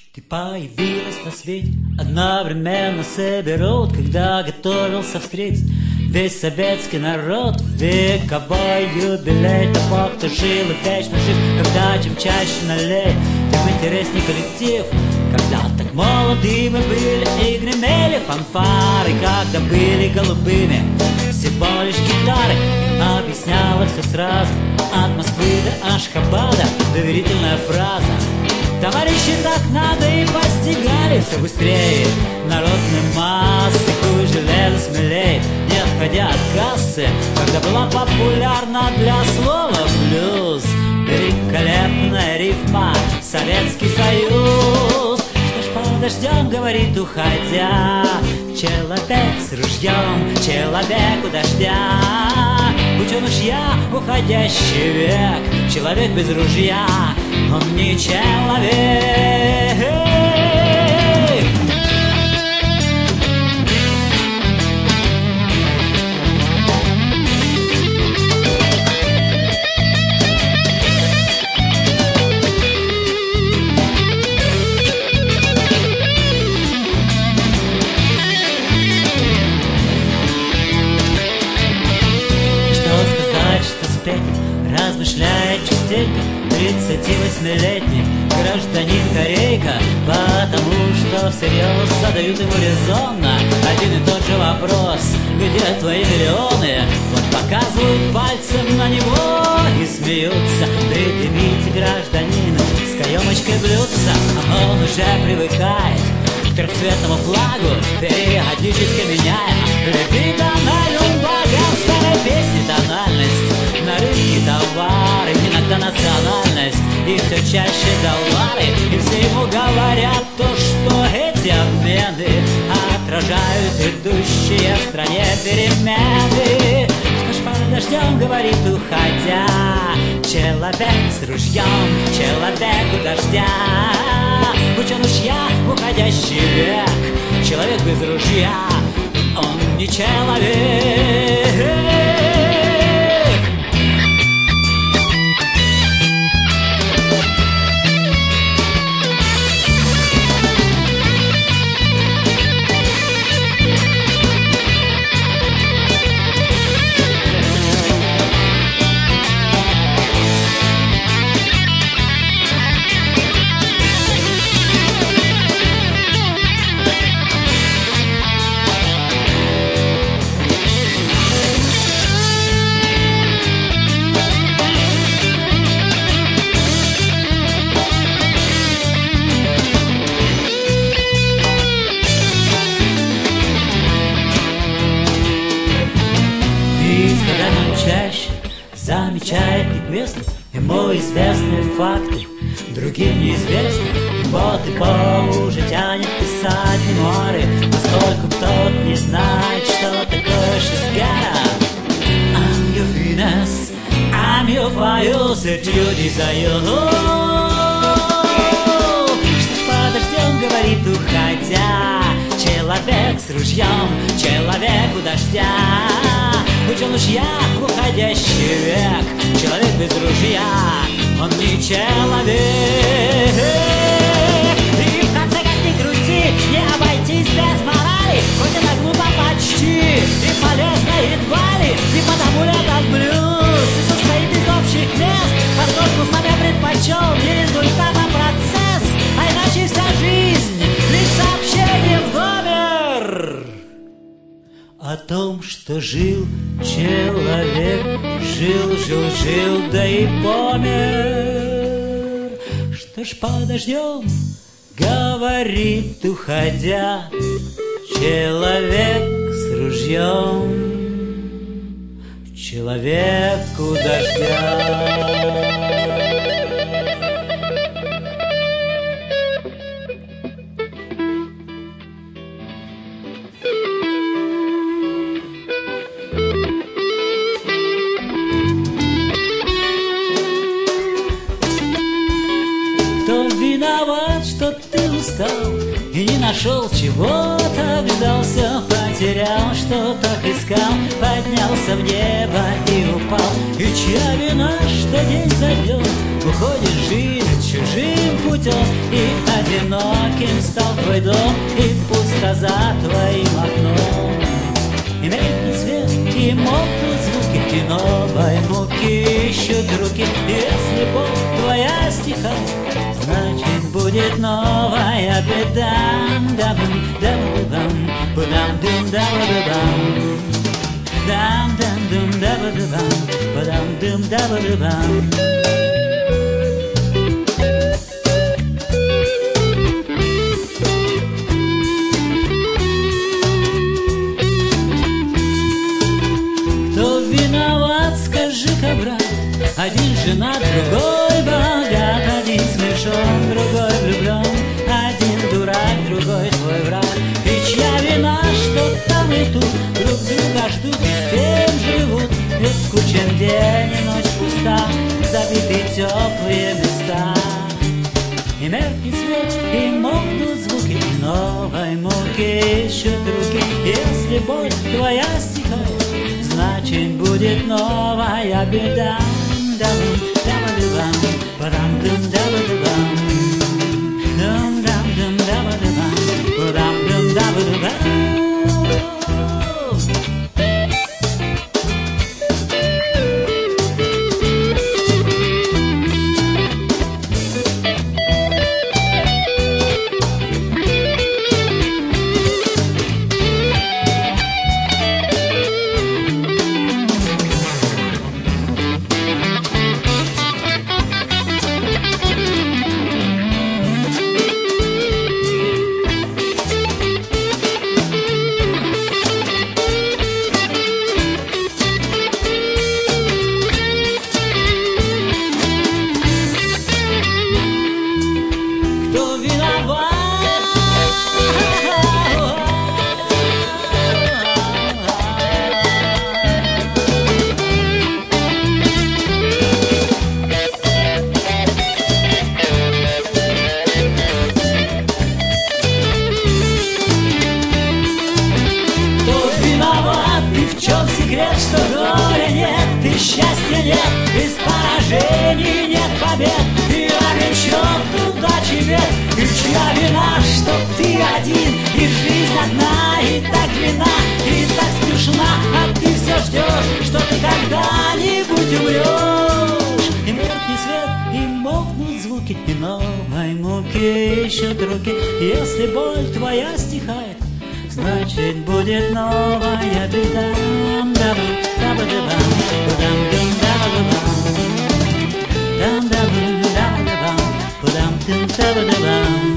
Ты появилась на свете одновременно с Эберут, когда готовился встретить весь советский народ. Вековой юбилей того, кто жил и вечно жив, когда чем чаще налей, тем интересней коллектив. Когда так молоды мы были и гремели фанфары, когда были голубыми всего лишь гитары, объясняла все сразу, от Москвы до Ашхабада, доверительная фраза. Товарищи, так надо, и постигали все быстрее. Народные массы куй железо смелее, не отходя от кассы, когда была популярна для слова блюз. Великолепная рифма, Советский Союз. Что ж подождем, говорит, уходя, человек с ружьем, человек у дождя. Будь он уж я, уходящий век, человек без ружья, он не человек. Размышляет частенько 38-летний гражданин Корейка, потому что всерьез задают ему резонно один и тот же вопрос: где твои миллионы? Вот показывают пальцем на него и смеются. Предъявите гражданину с каемочкой блюдца, а он уже привыкает к трехцветному флагу, периодически меняя либидональную богатство песни, тональность, на рынке товары, иногда национальность, и все чаще доллары. И все ему говорят то, что эти обмены отражают идущие в стране перемены. Что ж подождем, говорит, уходя, человек с ружьем, человек у дождя. Будь он уж я, уходящий век, человек без ружья, он не человек. Замечает местных ему известные факты, другим неизвестны. Вот и Пол уже тянет писать мемуары, поскольку кто-то не знает, что такое шизгара. I'm your Venus, I'm your fire, set your desire. Что ж подождем, говорит, уходя, человек с ружьем, человек у дождя. Будь он уж я, уходящий век, человек без ружья, он не человек. И в конце, как ни крути, не обойтись без морали, хоть это глупо почти, и полезно едва ли, и потому этот блюз и состоит из общих мест, поскольку сам я предпочел не результат, а процесс, а иначе вся жизнь лишь сообщение в номер о том, что жил человек, жил, да и помер. Что ж подождем, говорит, уходя, человек с ружьем, человек у дождя. Виноват, что ты устал и не нашел чего, так ждался, потерял, что так искал, поднялся в небо и упал. И чья вина, что день за днем уходит жизнь чужим путем, и одиноким стал твой дом, и пусто за твоим окном. И меркнет свет, и мокнут звуки, и новой муки ищут руки. Если боль твоя стихает, значит будет новая беда. Дам-дам-дам-дам, подам-дым-дам-дам, дам-дам-дам-дам-дам, подам-дым-дам-дам. Скажи-ка, брат, один женат, другой богат, один смешон, другой влюблен, один дурак, другой твой враг. И чья вина, что там и тут друг друга ждут и с тем живут? Ведь скучен день и ночь пуста, забиты теплые места. И меркнет свет, и мокнут звуки, и новой муки ищут руки. Если боль твоя стихает, значит будет новая беда. Дам-дам-дам-дам, падам-дам-дам-дам, дам-дам-дам-дам-дам, падам-дам-дам-дам. Что горя нет, и счастья нет, без поражений нет побед, и обречен удачи век. И чья вина, что ты один, и жизнь одна, и так длинна, и так скучна, а ты все ждешь, что ты когда-нибудь умрешь. И меркнет свет, и мокнут звуки, и новой муки ищут руки. Если боль твоя стихает, значит будет новая беда. Dum dum dum dum dum dum dum dum dum dum dum.